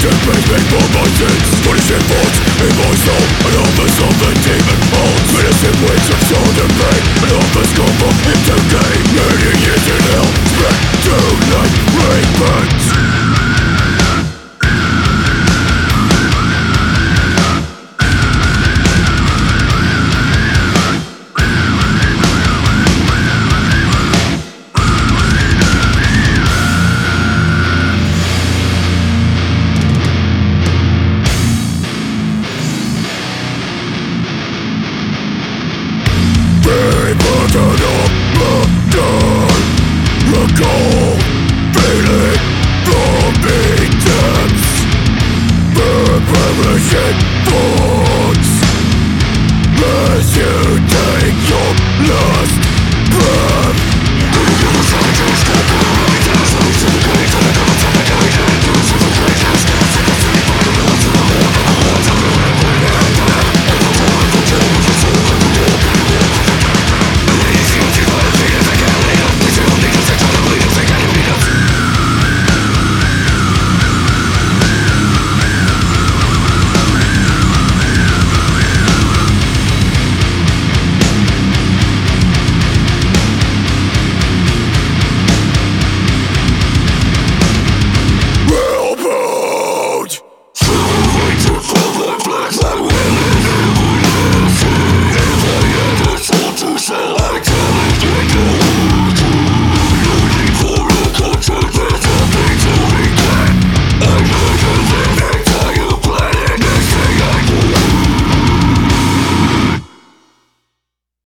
praise me for my sins. Punishing thoughts in my soul, and offers of the demon holds. Menacing winds of sound and pain, and offers come for him to gain. Many years in hell, spread to light, rain burns.